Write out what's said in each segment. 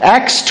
Acts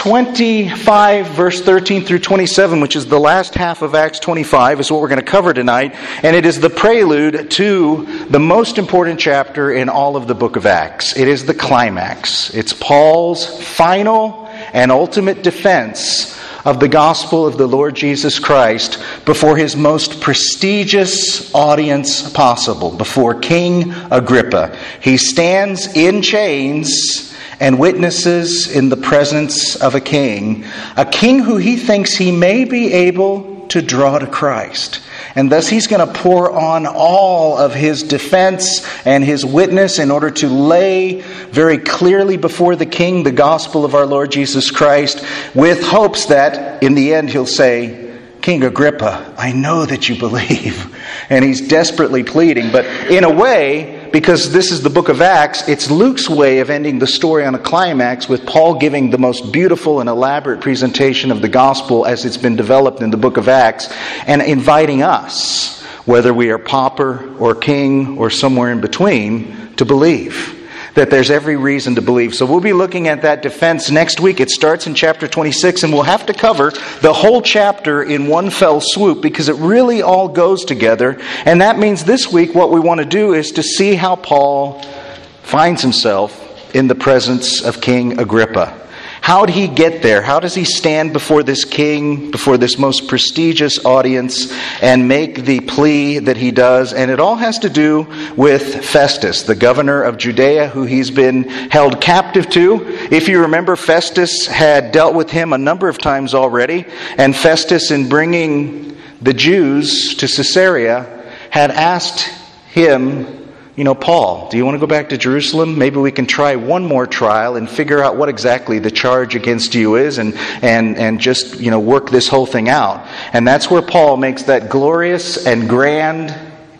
25, verse 13 through 27, which is the last half of Acts 25, is what we're going to cover tonight. And it is the prelude to the most important chapter in all of the book of Acts. It is the climax. It's Paul's final and ultimate defense of the gospel of the Lord Jesus Christ before his most prestigious audience possible, before King Agrippa. He stands in chains and witnesses in the presence of a king who he thinks he may be able to draw to Christ. And thus he's going to pour on all of his defense and his witness in order to lay very clearly before the king the gospel of our Lord Jesus Christ, with hopes that in the end he'll say, "King Agrippa, I know that you believe." And he's desperately pleading. But in a way, because this is the book of Acts, it's Luke's way of ending the story on a climax, with Paul giving the most beautiful and elaborate presentation of the gospel as it's been developed in the book of Acts, and inviting us, whether we are pauper or king or somewhere in between, to believe. That there's every reason to believe. So we'll be looking at that defense next week. It starts in chapter 26, and we'll have to cover the whole chapter in one fell swoop because it really all goes together. And that means this week what we want to do is to see how Paul finds himself in the presence of King Agrippa. How did he get there? How does he stand before this king, before this most prestigious audience, and make the plea that he does? And it all has to do with Festus, the governor of Judea, who he's been held captive to. If you remember, Festus had dealt with him a number of times already, and Festus, in bringing the Jews to Caesarea, had asked him, "Paul, do you want to go back to Jerusalem? Maybe we can try one more trial and figure out what exactly the charge against you is and just, work this whole thing out." And that's where Paul makes that glorious and grand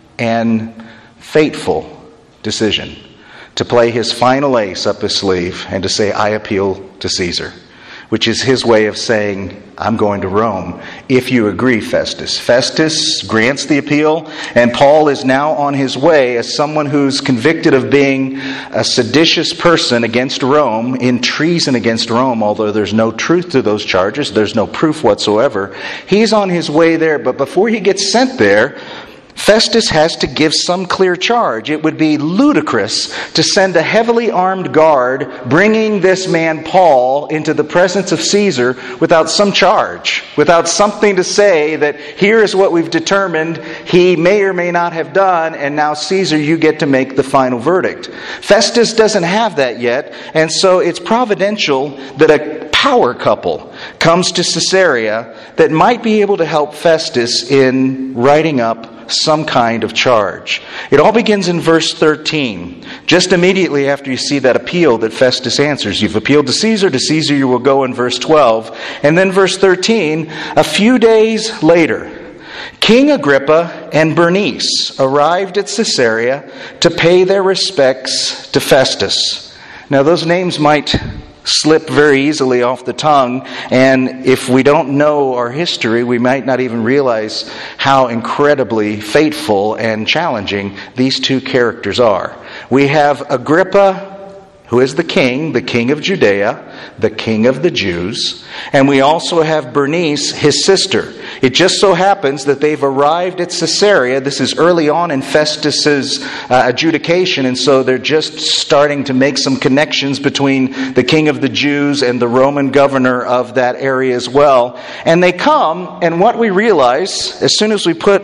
and fateful decision to play his final ace up his sleeve and to say, "I appeal to Caesar," which is his way of saying, "I'm going to Rome, if you agree, Festus." Festus grants the appeal, and Paul is now on his way as someone who's convicted of being a seditious person against Rome, in treason against Rome, although there's no truth to those charges, there's no proof whatsoever. He's on his way there, but before he gets sent there, Festus has to give some clear charge. It would be ludicrous to send a heavily armed guard bringing this man Paul into the presence of Caesar without some charge, without something to say that here is what we've determined he may or may not have done, and now Caesar, you get to make the final verdict. Festus doesn't have that yet, and so it's providential that a power couple comes to Caesarea that might be able to help Festus in writing up some kind of charge. It all begins in verse 13. Just immediately after you see that appeal that Festus answers. You've appealed to Caesar you will go in verse 12. And then verse 13, a few days later, King Agrippa and Bernice arrived at Caesarea to pay their respects to Festus. Now those names might slip very easily off the tongue, and if we don't know our history, we might not even realize how incredibly fateful and challenging these two characters are. We have Agrippa, who is the king of Judea, the king of the Jews, and we also have Bernice, his sister. It just so happens that they've arrived at Caesarea. This is early on in Festus's adjudication, and so they're just starting to make some connections between the king of the Jews and the Roman governor of that area as well. And they come, and what we realize, as soon as we put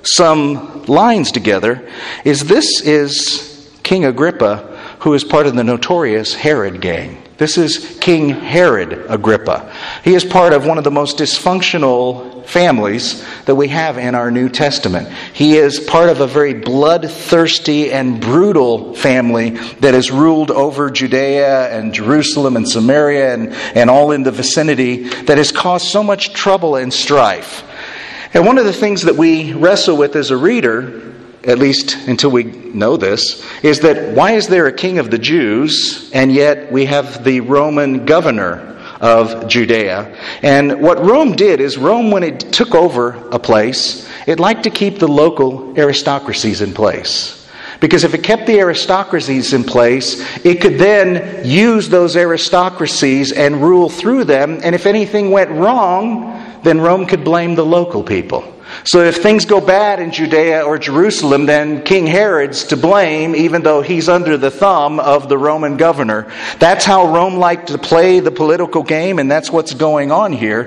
some lines together, is this is King Agrippa, who is part of the notorious Herod gang. This is King Herod Agrippa. He is part of one of the most dysfunctional families that we have in our New Testament. He is part of a very bloodthirsty and brutal family that has ruled over Judea and Jerusalem and Samaria and all in the vicinity, that has caused so much trouble and strife. And one of the things that we wrestle with as a reader, at least until we know this, is that why is there a king of the Jews and yet we have the Roman governor of Judea? And what Rome did is, Rome, when it took over a place, it liked to keep the local aristocracies in place. Because if it kept the aristocracies in place, it could then use those aristocracies and rule through them. And if anything went wrong, then Rome could blame the local people. So if things go bad in Judea or Jerusalem, then King Herod's to blame, even though he's under the thumb of the Roman governor. That's how Rome liked to play the political game, and that's what's going on here.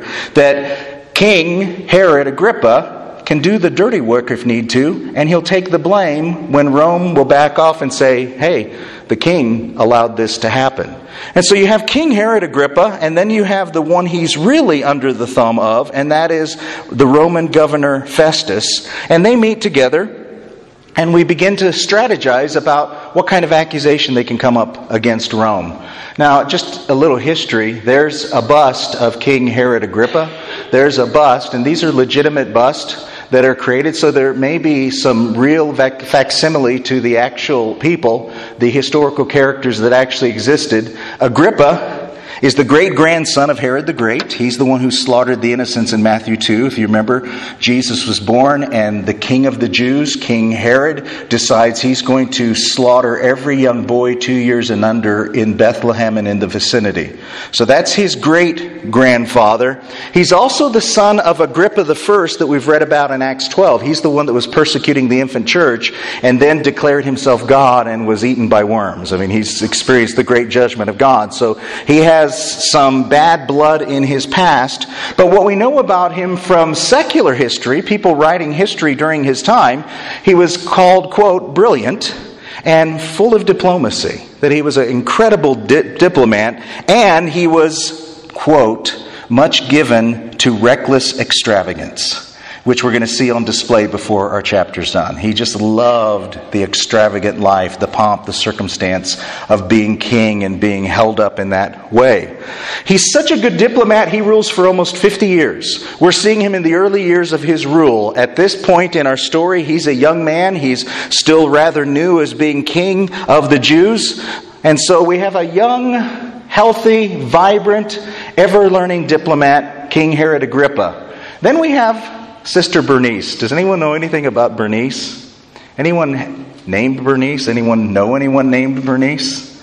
That King Herod Agrippa can do the dirty work if need to, and he'll take the blame when Rome will back off and say, hey, the king allowed this to happen. And so you have King Herod Agrippa, and then you have the one he's really under the thumb of, and that is the Roman governor Festus. And they meet together, and we begin to strategize about what kind of accusation they can come up against Rome. Now, just a little history. There's a bust of King Herod Agrippa. There's a bust, and these are legitimate busts that are created, so there may be some real facsimile to the actual people, the historical characters that actually existed. Agrippa is the great-grandson of Herod the Great. He's the one who slaughtered the innocents in Matthew 2. If you remember, Jesus was born, and the king of the Jews, King Herod, decides he's going to slaughter every young boy 2 years and under in Bethlehem and in the vicinity. So that's his great-grandfather. He's also the son of Agrippa the First that we've read about in Acts 12. He's the one that was persecuting the infant church and then declared himself God and was eaten by worms. I mean, he's experienced the great judgment of God. So he has some bad blood in his past, but what we know about him from secular history, people writing history during his time, he was called, quote, brilliant and full of diplomacy, that he was an incredible diplomat, and he was, quote, much given to reckless extravagance, which we're going to see on display before our chapter's done. He just loved the extravagant life, the pomp, the circumstance of being king and being held up in that way. He's such a good diplomat, he rules for almost 50 years. We're seeing him in the early years of his rule. At this point in our story, he's a young man. He's still rather new as being king of the Jews. And so we have a young, healthy, vibrant, ever-learning diplomat, King Herod Agrippa. Then we have Sister Bernice. Does anyone know anything about Bernice? Anyone named Bernice? Anyone know anyone named Bernice?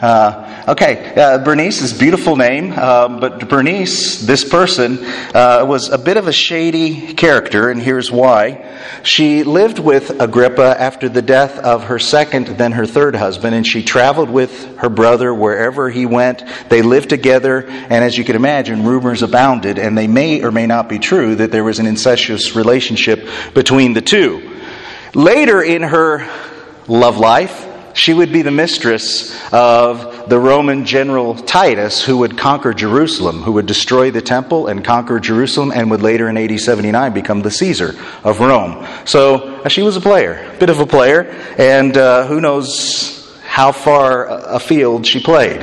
Bernice is a beautiful name, but Bernice, this person, was a bit of a shady character, and here's why. She lived with Agrippa after the death of her second, then her third husband, and she traveled with her brother wherever he went. They lived together, and as you can imagine, rumors abounded, and they may or may not be true that there was an incestuous relationship between the two. Later in her love life, she would be the mistress of the Roman general Titus, who would conquer Jerusalem, who would destroy the temple and conquer Jerusalem, and would later in AD 79 become the Caesar of Rome. So she was a player, a bit of a player, and who knows how far afield she played,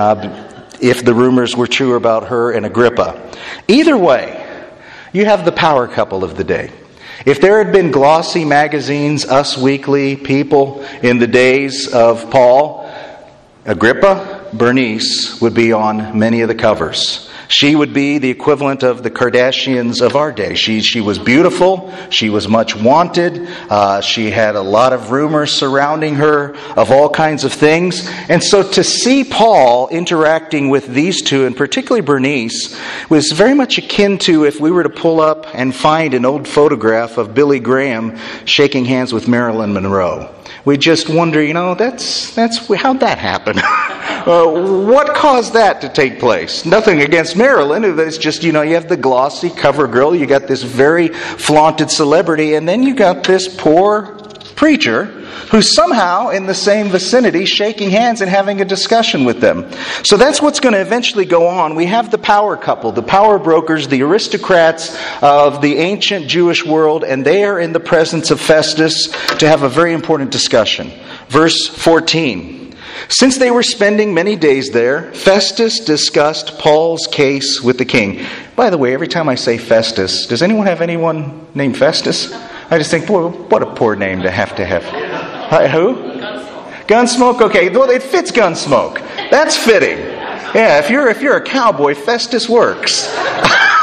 if the rumors were true about her and Agrippa. Either way, you have the power couple of the day. If there had been glossy magazines, Us Weekly, People in the days of Paul, Agrippa, Bernice would be on many of the covers. She would be the equivalent of the Kardashians of our day. She was beautiful. She was much wanted. She had a lot of rumors surrounding her of all kinds of things. And so to see Paul interacting with these two, and particularly Bernice, was very much akin to if we were to pull up and find an old photograph of Billy Graham shaking hands with Marilyn Monroe. We just wonder, that's how'd that happen? What caused that to take place? Nothing against Marilyn. It's just, you have the glossy cover girl. You got this very flaunted celebrity. And then you got this poor preacher who's somehow in the same vicinity shaking hands and having a discussion with them. So that's what's going to eventually go on. We have the power couple, the power brokers, the aristocrats of the ancient Jewish world, and they are in the presence of Festus to have a very important discussion. Verse 14. Since they were spending many days there, Festus discussed Paul's case with the king. By the way, every time I say Festus, does anyone have anyone named Festus? I just think, boy, what a poor name to have. Who? Gunsmoke. Okay, well, it fits Gunsmoke. That's fitting. Yeah, if you're a cowboy, Festus works.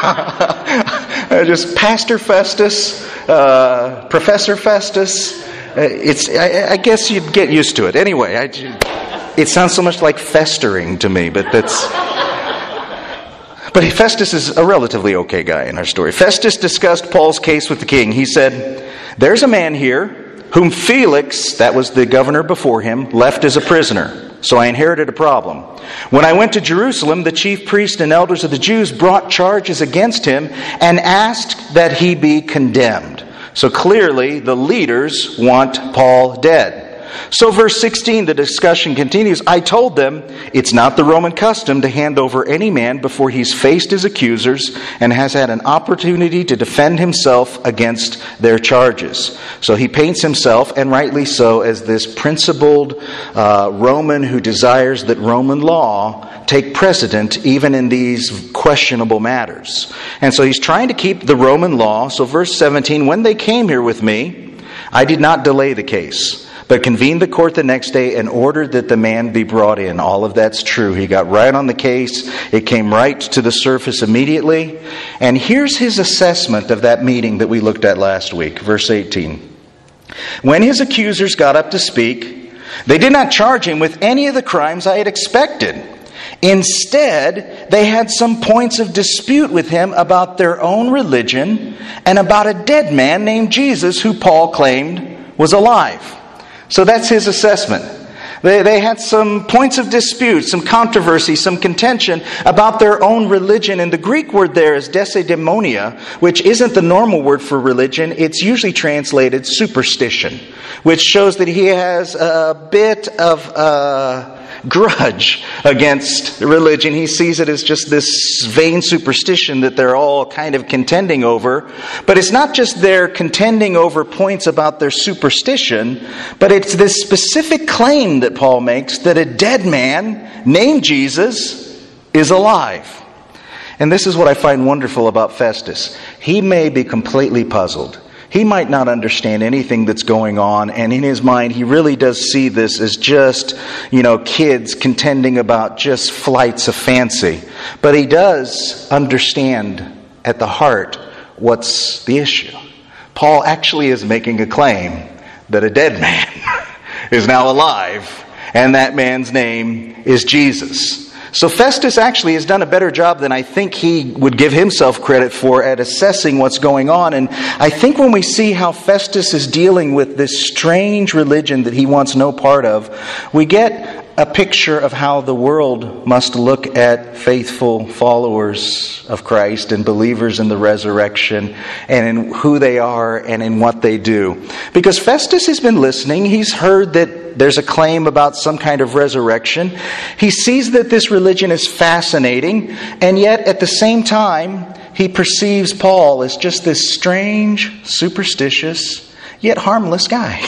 Just Pastor Festus, Professor Festus. I guess you'd get used to it. Anyway, it sounds so much like festering to me, but that's... But Festus is a relatively okay guy in our story. Festus discussed Paul's case with the king. He said, "There's a man here whom Felix," that was the governor before him, "left as a prisoner. So I inherited a problem. When I went to Jerusalem, the chief priests and elders of the Jews brought charges against him and asked that he be condemned." So clearly, the leaders want Paul dead. So verse 16, the discussion continues. "I told them it's not the Roman custom to hand over any man before he's faced his accusers and has had an opportunity to defend himself against their charges." So he paints himself, and rightly so, as this principled Roman who desires that Roman law take precedent even in these questionable matters. And so he's trying to keep the Roman law. So verse 17, "When they came here with me, I did not delay the case, but convened the court the next day and ordered that the man be brought in." All of that's true. He got right on the case. It came right to the surface immediately. And here's his assessment of that meeting that we looked at last week. Verse 18. "When his accusers got up to speak, they did not charge him with any of the crimes I had expected. Instead, they had some points of dispute with him about their own religion and about a dead man named Jesus who Paul claimed was alive." So that's his assessment. They had some points of dispute, some controversy, some contention about their own religion. And the Greek word there is desidemonia, which isn't the normal word for religion. It's usually translated superstition, which shows that he has a bit of grudge against religion. He sees it as just this vain superstition that they're all kind of contending over. But it's not just they're contending over points about their superstition, but it's this specific claim that Paul makes that a dead man named Jesus is alive. And this is what I find wonderful about Festus. He may be completely puzzled. He might not understand anything that's going on, and in his mind, he really does see this as just, kids contending about just flights of fancy. But he does understand at the heart what's the issue. Paul actually is making a claim that a dead man is now alive, and that man's name is Jesus. So Festus actually has done a better job than I think he would give himself credit for at assessing what's going on. And I think when we see how Festus is dealing with this strange religion that he wants no part of, we get a picture of how the world must look at faithful followers of Christ and believers in the resurrection and in who they are and in what they do. Because Festus has been listening. He's heard that there's a claim about some kind of resurrection. He sees that this religion is fascinating, and yet at the same time, he perceives Paul as just this strange, superstitious, yet harmless guy.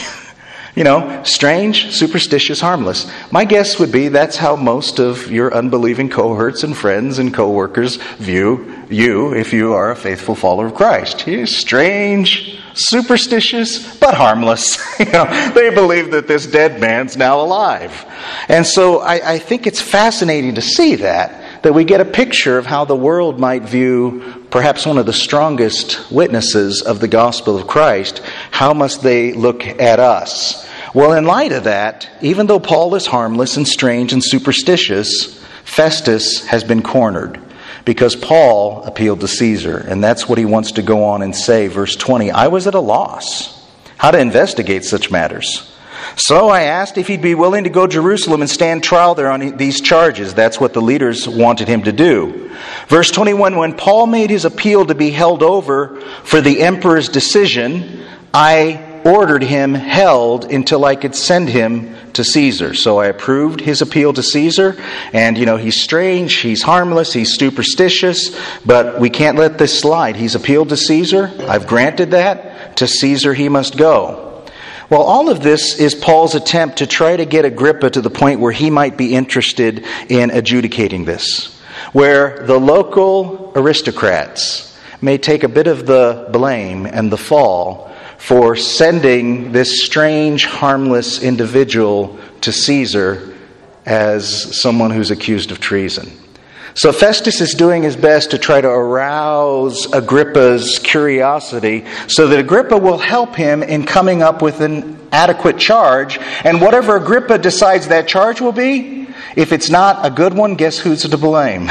Strange, superstitious, harmless. My guess would be that's how most of your unbelieving cohorts and friends and co-workers view you if you are a faithful follower of Christ. He's strange, superstitious, but harmless. They believe that this dead man's now alive. And so I think it's fascinating to see that we get a picture of how the world might view perhaps one of the strongest witnesses of the gospel of Christ. How must they look at us? Well, in light of that, even though Paul is harmless and strange and superstitious, Festus has been cornered because Paul appealed to Caesar. And that's what he wants to go on and say. Verse 20, "I was at a loss how to investigate such matters. So I asked if he'd be willing to go to Jerusalem and stand trial there on these charges." That's what the leaders wanted him to do. Verse 21, "When Paul made his appeal to be held over for the emperor's decision, I ordered him held until I could send him to Caesar." So I approved his appeal to Caesar. And, he's strange, he's harmless, he's superstitious, but we can't let this slide. He's appealed to Caesar. I've granted that. To Caesar he must go. Well, all of this is Paul's attempt to try to get Agrippa to the point where he might be interested in adjudicating this, where the local aristocrats may take a bit of the blame and the fall for sending this strange, harmless individual to Caesar as someone who's accused of treason. So Festus is doing his best to try to arouse Agrippa's curiosity so that Agrippa will help him in coming up with an adequate charge. And whatever Agrippa decides that charge will be, if it's not a good one, guess who's to blame?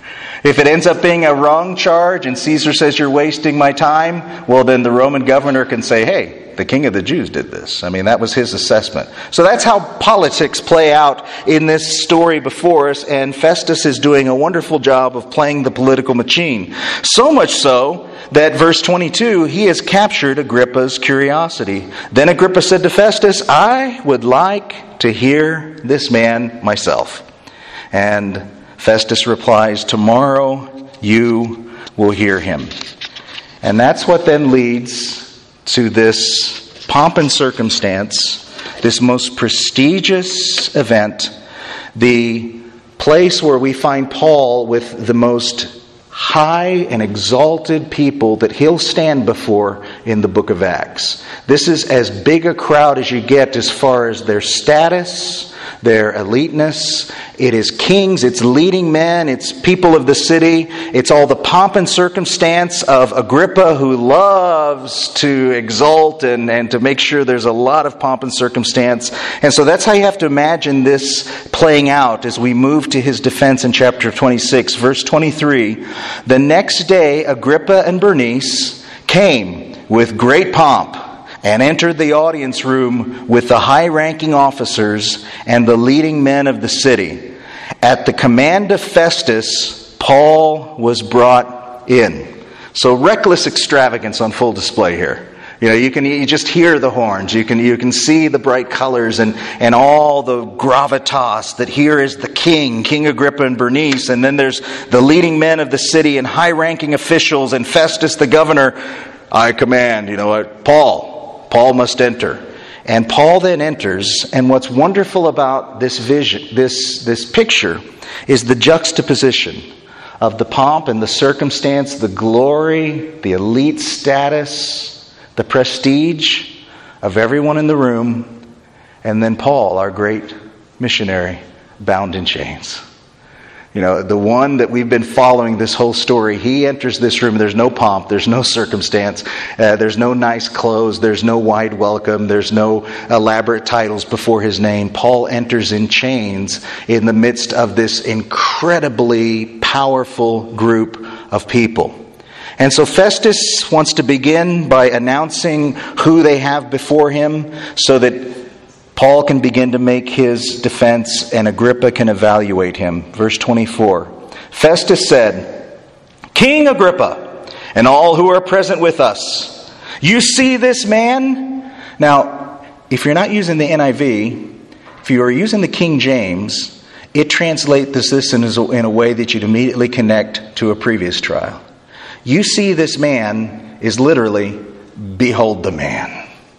If it ends up being a wrong charge and Caesar says you're wasting my time, well then the Roman governor can say, hey, the king of the Jews did this. I mean, that was his assessment. So that's how politics play out in this story before us, and Festus is doing a wonderful job of playing the political machine. So much so that verse 22, he has captured Agrippa's curiosity. Then Agrippa said to Festus, I would like to hear this man myself. And Festus replies, tomorrow you will hear him. And that's what then leads to this pomp and circumstance, this most prestigious event, the place where we find Paul with the most high and exalted people that he'll stand before in the book of Acts. This is as big a crowd as you get as far as their status, their eliteness. It is kings, it's leading men, it's people of the city, it's all the pomp and circumstance of Agrippa, who loves to exalt and to make sure there's a lot of pomp and circumstance. And so that's how you have to imagine this playing out as we move to his defense in chapter 26. Verse 23, the next day Agrippa and Bernice came with great pomp and entered the audience room with the high-ranking officers and the leading men of the city. At the command of Festus, Paul was brought in. So reckless extravagance on full display here. You just hear the horns. You can see the bright colors and all the gravitas that here is the King Agrippa and Bernice, and then there's the leading men of the city and high-ranking officials and Festus the governor. I command, Paul must enter. And Paul then enters, and what's wonderful about this vision, this picture, is the juxtaposition of the pomp and the circumstance, the glory, the elite status, the prestige of everyone in the room, and then Paul, our great missionary, bound in chains. The one that we've been following this whole story, he enters this room. There's no pomp. There's no circumstance. There's no nice clothes. There's no wide welcome. There's no elaborate titles before his name. Paul enters in chains in the midst of this incredibly powerful group of people. And so Festus wants to begin by announcing who they have before him so that Paul can begin to make his defense and Agrippa can evaluate him. Verse 24. Festus said, King Agrippa, and all who are present with us, you see this man? Now, if you're not using the NIV, if you are using the King James, it translates this in a way that you'd immediately connect to a previous trial. You see this man is literally, behold the man.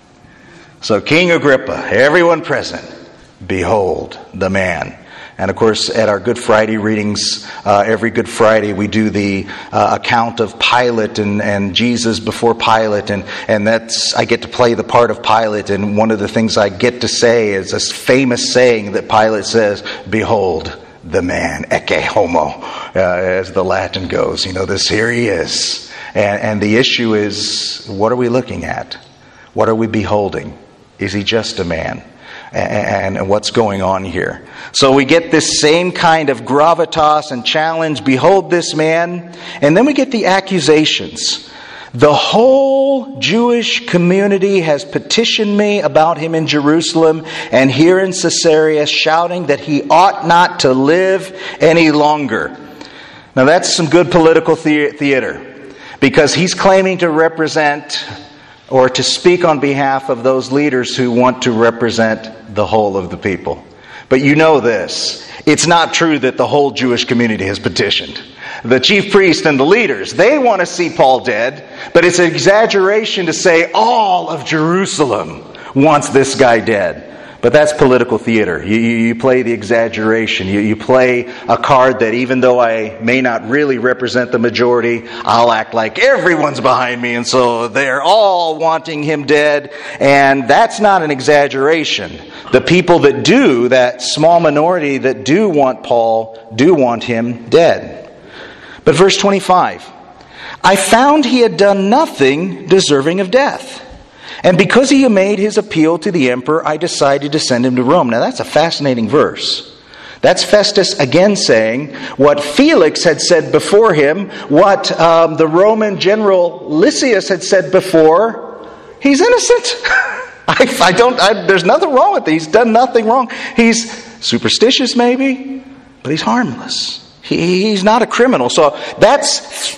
So King Agrippa, everyone present, behold the man. And of course, at our Good Friday readings, every Good Friday we do the account of Pilate and Jesus before Pilate, and that's, I get to play the part of Pilate, and one of the things I get to say is this famous saying that Pilate says, behold the man, ecce homo, as the Latin goes. This here he is. And the issue is, what are we looking at? What are we beholding? Is he just a man? And what's going on here? So we get this same kind of gravitas and challenge. Behold this man. And then we get the accusations. The whole Jewish community has petitioned me about him in Jerusalem and here in Caesarea, shouting that he ought not to live any longer. Now that's some good political theater, because he's claiming to represent or to speak on behalf of those leaders who want to represent the whole of the people. But you know this. It's not true that the whole Jewish community has petitioned. The chief priest and the leaders, they want to see Paul dead, but it's an exaggeration to say all of Jerusalem wants this guy dead. But that's political theater. You play the exaggeration. You play a card that even though I may not really represent the majority, I'll act like everyone's behind me, and so they're all wanting him dead. And that's not an exaggeration. The people that do, that small minority that do want Paul, do want him dead. But verse 25, I found he had done nothing deserving of death. And because he had made his appeal to the emperor, I decided to send him to Rome. Now that's a fascinating verse. That's Festus again saying what Felix had said before him, what the Roman general Lysias had said before. He's innocent. There's nothing wrong with it. He's done nothing wrong. He's superstitious maybe, but he's harmless. He's not a criminal. So that's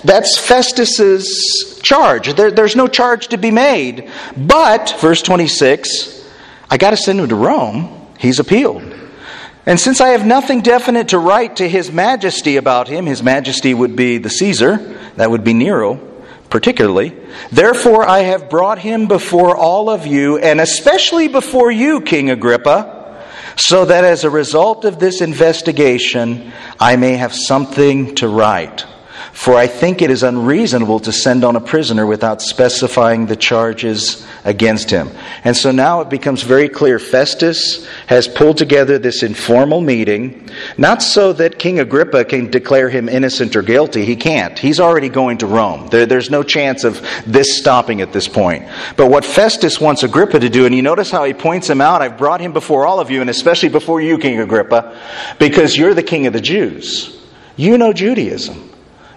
Festus's charge. There's no charge to be made. But, verse 26, I got to send him to Rome. He's appealed. And since I have nothing definite to write to His Majesty about him, His Majesty would be the Caesar, that would be Nero particularly, therefore I have brought him before all of you, and especially before you, King Agrippa, so that as a result of this investigation, I may have something to write. For I think it is unreasonable to send on a prisoner without specifying the charges against him. And so now it becomes very clear. Festus has pulled together this informal meeting, not so that King Agrippa can declare him innocent or guilty. He can't. He's already going to Rome. There's no chance of this stopping at this point. But what Festus wants Agrippa to do, and you notice how he points him out, I've brought him before all of you, and especially before you, King Agrippa, because you're the king of the Jews. You know Judaism.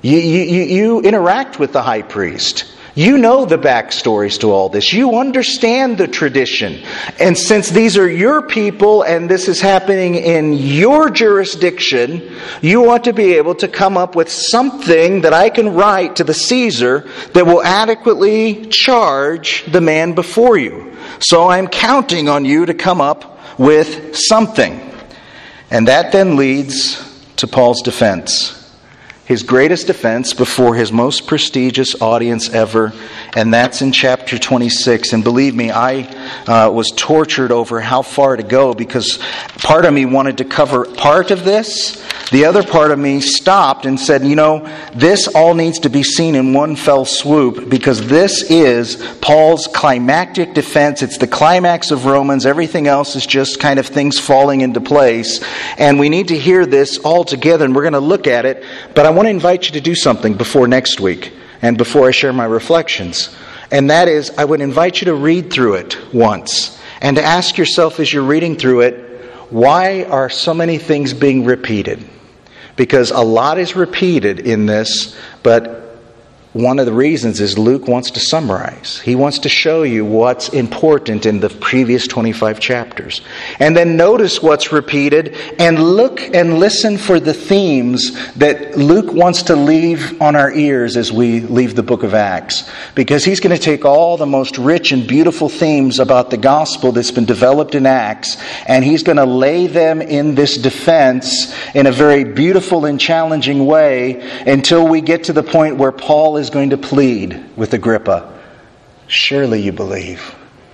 You interact with the high priest. You know the backstories to all this. You understand the tradition. And since these are your people and this is happening in your jurisdiction, you want to be able to come up with something that I can write to the Caesar that will adequately charge the man before you. So I'm counting on you to come up with something. And that then leads to Paul's defense. His greatest defense before his most prestigious audience ever, and that's in chapter 26. And believe me, I was tortured over how far to go because part of me wanted to cover part of this. The other part of me stopped and said, this all needs to be seen in one fell swoop because this is Paul's climactic defense. It's the climax of Romans. Everything else is just kind of things falling into place. And we need to hear this all together, and we're going to look at it. But I want to invite you to do something before next week and before I share my reflections. And that is, I would invite you to read through it once and to ask yourself as you're reading through it, why are so many things being repeated? Because a lot is repeated in this, but one of the reasons is Luke wants to summarize. He wants to show you what's important in the previous 25 chapters. And then notice what's repeated and look and listen for the themes that Luke wants to leave on our ears as we leave the book of Acts. Because he's going to take all the most rich and beautiful themes about the gospel that's been developed in Acts, and he's going to lay them in this defense in a very beautiful and challenging way until we get to the point where Paul is going to plead with Agrippa. Surely you believe.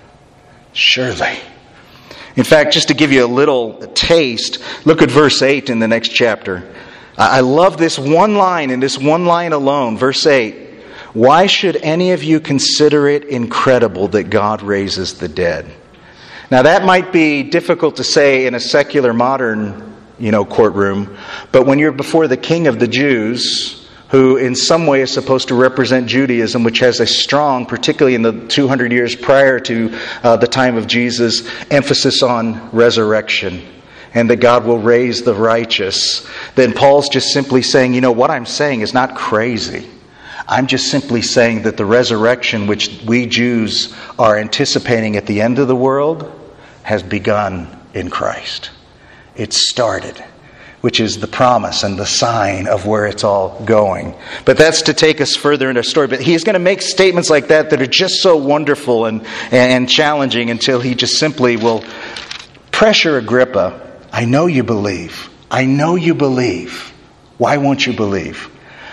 Surely. In fact, just to give you a little taste, look at verse 8 in the next chapter. I love this one line, and this one line alone. Verse 8. Why should any of you consider it incredible that God raises the dead? Now that might be difficult to say in a secular modern, courtroom, but when you're before the King of the Jews, who in some way is supposed to represent Judaism, which has a strong, particularly in the 200 years prior to the time of Jesus, emphasis on resurrection and that God will raise the righteous, then Paul's just simply saying, what I'm saying is not crazy. I'm just simply saying that the resurrection which we Jews are anticipating at the end of the world has begun in Christ. It started, which is the promise and the sign of where it's all going. But that's to take us further in our story. But he's going to make statements like that are just so wonderful and challenging until he just simply will pressure Agrippa. I know you believe. I know you believe. Why won't you believe?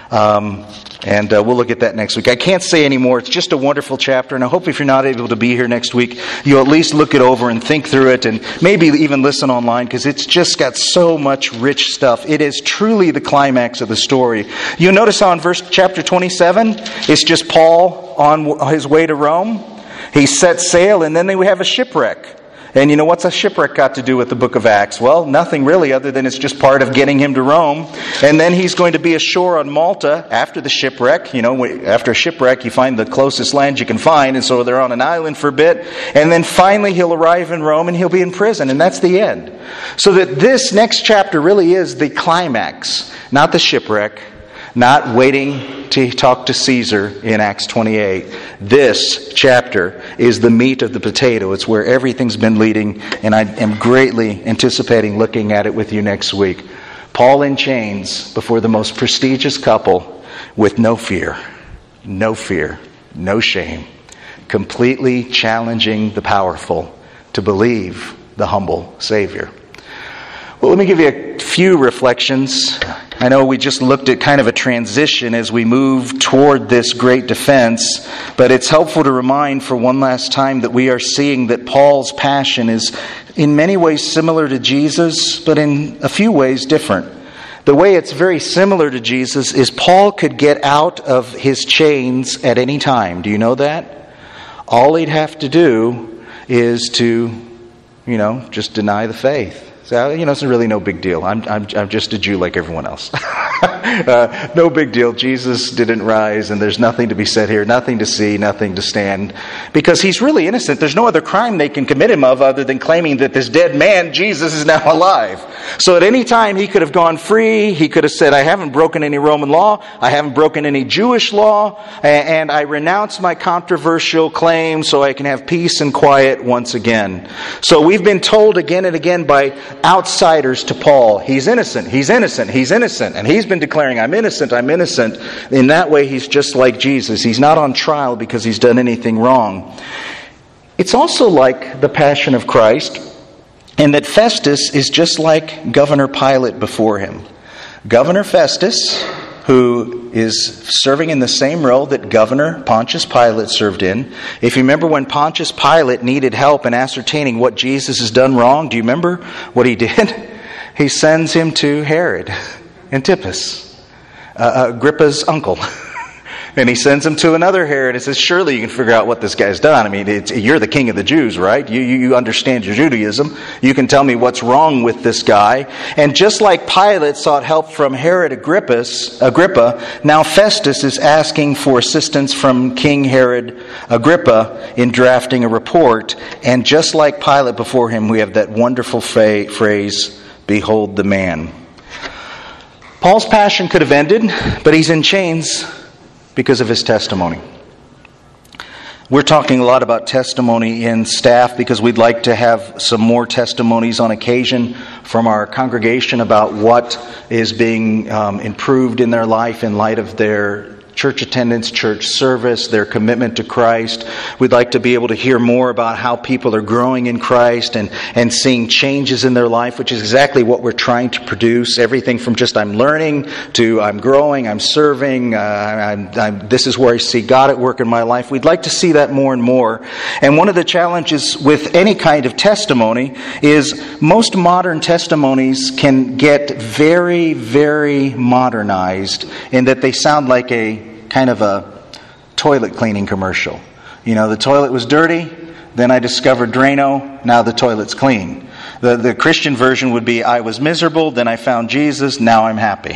And we'll look at that next week. I can't say any more. It's just a wonderful chapter, and I hope if you're not able to be here next week, you'll at least look it over and think through it, and maybe even listen online, because it's just got so much rich stuff. It is truly the climax of the story. You'll notice how in chapter 27, it's just Paul on his way to Rome. He sets sail, and then we have a shipwreck. And you know, what's a shipwreck got to do with the book of Acts? Well, nothing really, other than it's just part of getting him to Rome. And then he's going to be ashore on Malta after the shipwreck. You know, after a shipwreck, you find the closest land you can find. And so they're on an island for a bit. And then finally he'll arrive in Rome and he'll be in prison. And that's the end. So that this next chapter really is the climax, not the shipwreck, not waiting to talk to Caesar in Acts 28. This chapter is the meat of the potato. It's where everything's been leading, and I am greatly anticipating looking at it with you next week. Paul in chains before the most prestigious couple with no fear, no shame, completely challenging the powerful to believe the humble Savior. Well, let me give you a few reflections. I know we just looked at kind of a transition as we move toward this great defense, but it's helpful to remind for one last time that we are seeing that Paul's passion is in many ways similar to Jesus, but in a few ways different. The way it's very similar to Jesus is Paul could get out of his chains at any time. Do you know that? All he'd have to do is to, just deny the faith. So, it's really no big deal. I'm just a Jew like everyone else. No big deal. Jesus didn't rise, and there's nothing to be said here, nothing to see, nothing to stand, because he's really innocent. There's no other crime they can commit him of other than claiming that this dead man, Jesus, is now alive. So at any time he could have gone free. He could have said, I haven't broken any Roman law, I haven't broken any Jewish law, and I renounce my controversial claim so I can have peace and quiet once again. So we've been told again and again by outsiders to Paul, he's innocent, he's innocent, he's innocent. And he's been declaring, I'm innocent, I'm innocent. In that way, he's just like Jesus. He's not on trial because he's done anything wrong. It's also like the Passion of Christ, in that Festus is just like Governor Pilate before him. Governor Festus, who is serving in the same role that Governor Pontius Pilate served in. If you remember when Pontius Pilate needed help in ascertaining what Jesus has done wrong, do you remember what he did? He sends him to Herod Antipas, Agrippa's uncle. And he sends him to another Herod and says, surely you can figure out what this guy's done. I mean, you're the king of the Jews, right? You understand your Judaism. You can tell me what's wrong with this guy. And just like Pilate sought help from Herod Agrippa, now Festus is asking for assistance from King Herod Agrippa in drafting a report. And just like Pilate before him, we have that wonderful phrase, behold the man. Paul's passion could have ended, but he's in chains because of his testimony. We're talking a lot about testimony in staff because we'd like to have some more testimonies on occasion from our congregation about what is being improved in their life in light of their church attendance, church service, their commitment to Christ. We'd like to be able to hear more about how people are growing in Christ and seeing changes in their life, which is exactly what we're trying to produce. Everything from just I'm learning to I'm growing, I'm serving, this is where I see God at work in my life. We'd like to see that more and more. And one of the challenges with any kind of testimony is most modern testimonies can get very, very modernized in that they sound like a kind of a toilet cleaning commercial. The toilet was dirty, then I discovered Drano, now the toilet's clean. The Christian version would be, I was miserable, then I found Jesus, now I'm happy.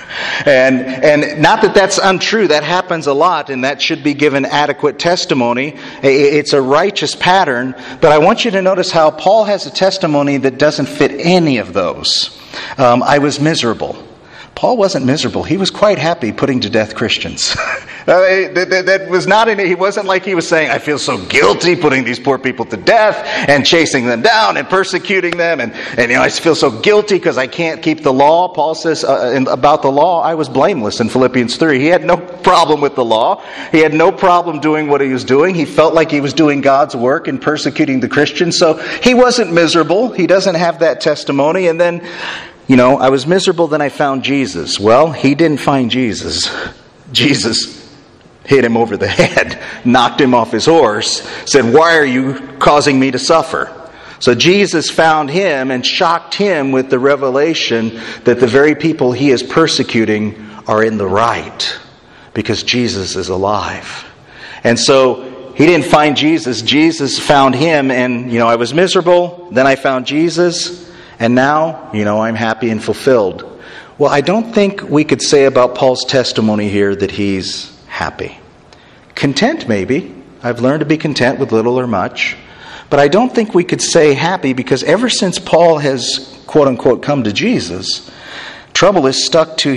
And not that that's untrue, that happens a lot, and that should be given adequate testimony. It's a righteous pattern, but I want you to notice how Paul has a testimony that doesn't fit any of those. I was miserable. Paul wasn't miserable. He was quite happy putting to death Christians. That was not in it. He wasn't like he was saying, I feel so guilty putting these poor people to death and chasing them down and persecuting them. And I feel so guilty because I can't keep the law. Paul says about the law, I was blameless in Philippians 3. He had no problem with the law. He had no problem doing what he was doing. He felt like he was doing God's work in persecuting the Christians. So he wasn't miserable. He doesn't have that testimony. And then I was miserable, then I found Jesus. Well, he didn't find Jesus. Jesus hit him over the head, knocked him off his horse, said, "Why are you causing me to suffer?" So Jesus found him and shocked him with the revelation that the very people he is persecuting are in the right, because Jesus is alive. And so he didn't find Jesus. Jesus found him, and, I was miserable, then I found Jesus, and now, I'm happy and fulfilled. Well, I don't think we could say about Paul's testimony here that he's happy. Content, maybe. I've learned to be content with little or much. But I don't think we could say happy, because ever since Paul has, quote-unquote, come to Jesus, trouble is stuck to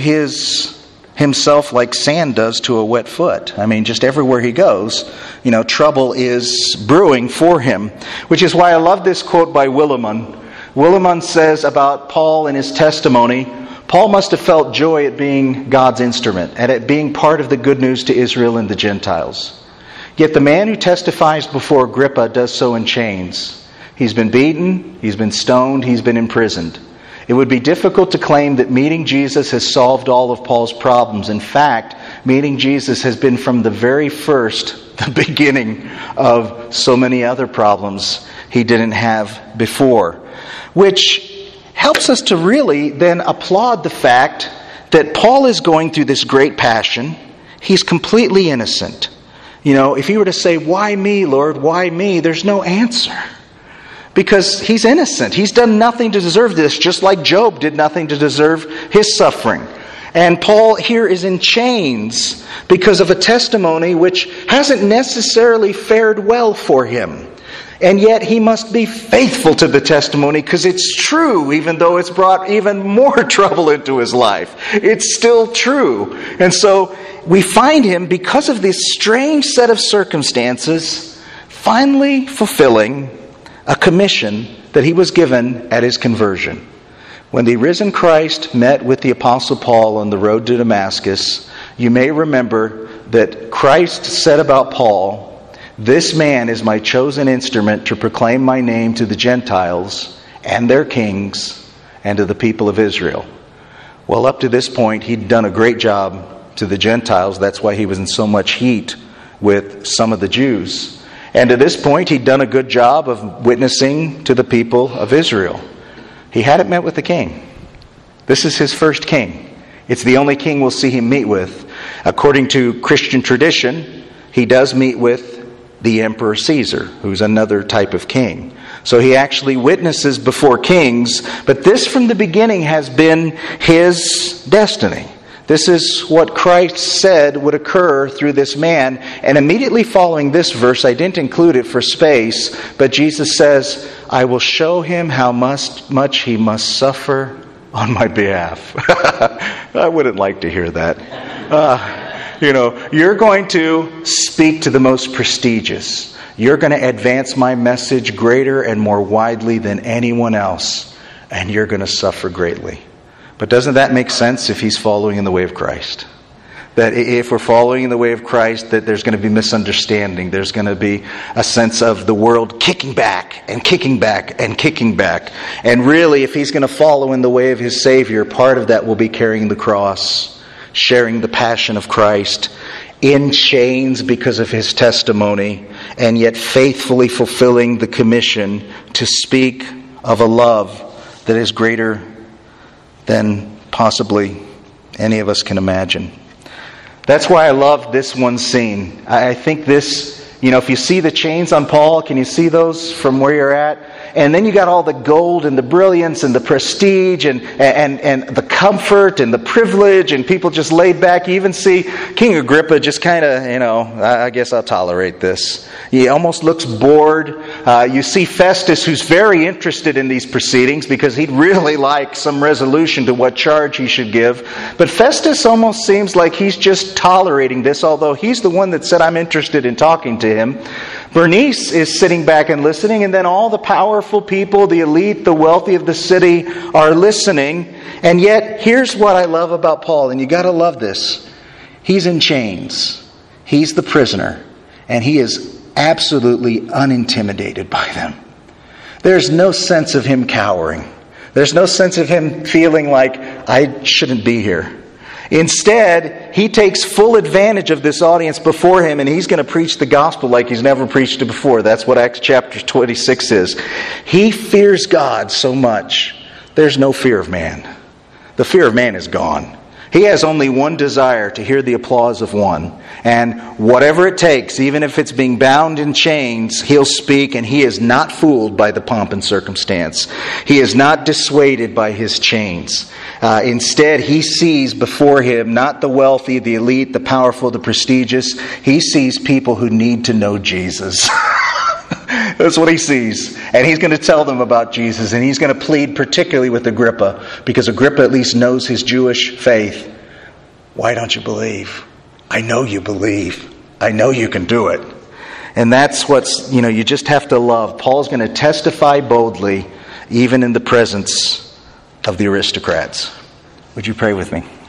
himself like sand does to a wet foot. Just everywhere he goes, trouble is brewing for him. Which is why I love this quote by Willimon. Willimon says about Paul and his testimony, Paul must have felt joy at being God's instrument and at being part of the good news to Israel and the Gentiles. Yet the man who testifies before Agrippa does so in chains. He's been beaten, he's been stoned, he's been imprisoned. It would be difficult to claim that meeting Jesus has solved all of Paul's problems. In fact, meeting Jesus has been from the very first, the beginning of so many other problems he didn't have before. Which helps us to really then applaud the fact that Paul is going through this great passion. He's completely innocent. If he were to say, "Why me, Lord? Why me?" there's no answer. Because he's innocent. He's done nothing to deserve this, just like Job did nothing to deserve his suffering. And Paul here is in chains because of a testimony which hasn't necessarily fared well for him. And yet he must be faithful to the testimony because it's true, even though it's brought even more trouble into his life. It's still true. And so we find him, because of this strange set of circumstances, finally fulfilling a commission that he was given at his conversion. When the risen Christ met with the Apostle Paul on the road to Damascus, you may remember that Christ said about Paul, "This man is my chosen instrument to proclaim my name to the Gentiles and their kings and to the people of Israel." Well, up to this point, he'd done a great job to the Gentiles. That's why he was in so much heat with some of the Jews. And to this point, he'd done a good job of witnessing to the people of Israel. He hadn't met with the king. This is his first king. It's the only king we'll see him meet with. According to Christian tradition, he does meet with the Emperor Caesar, who's another type of king. So he actually witnesses before kings, but this from the beginning has been his destiny. This is what Christ said would occur through this man. And immediately following this verse, I didn't include it for space, but Jesus says, "I will show him how much he must suffer on my behalf." I wouldn't like to hear that. You're going to speak to the most prestigious. You're going to advance my message greater and more widely than anyone else. And you're going to suffer greatly. But doesn't that make sense if he's following in the way of Christ? That if we're following in the way of Christ, that there's going to be misunderstanding. There's going to be a sense of the world kicking back and kicking back and kicking back. And really, if he's going to follow in the way of his Savior, part of that will be carrying the cross, sharing the passion of Christ, in chains because of his testimony, and yet faithfully fulfilling the commission to speak of a love that is greater than possibly any of us can imagine. That's why I love this one scene. I think this, if you see the chains on Paul, can you see those from where you're at? And then you got all the gold and the brilliance and the prestige and the comfort and the privilege and people just laid back. You even see King Agrippa just kind of, I guess I'll tolerate this. He almost looks bored. You see Festus, who's very interested in these proceedings because he'd really like some resolution to what charge he should give. But Festus almost seems like he's just tolerating this, although he's the one that said, "I'm interested in talking to him." Bernice is sitting back and listening, and then all the powerful people, the elite, the wealthy of the city are listening. And yet, here's what I love about Paul, and you got to love this. He's in chains. He's the prisoner, and he is absolutely unintimidated by them. There's no sense of him cowering. There's no sense of him feeling like, I shouldn't be here. Instead, he takes full advantage of this audience before him, and he's going to preach the gospel like he's never preached it before. That's what Acts chapter 26 is. He fears God so much, there's no fear of man. The fear of man is gone. He has only one desire, to hear the applause of one. And whatever it takes, even if it's being bound in chains, he'll speak, and he is not fooled by the pomp and circumstance. He is not dissuaded by his chains. Instead, he sees before him not the wealthy, the elite, the powerful, the prestigious. He sees people who need to know Jesus. That's what he sees. And he's going to tell them about Jesus. And he's going to plead particularly with Agrippa, because Agrippa at least knows his Jewish faith. Why don't you believe? I know you believe. I know you can do it. And that's what's, you just have to love. Paul's going to testify boldly, even in the presence of the aristocrats. Would you pray with me?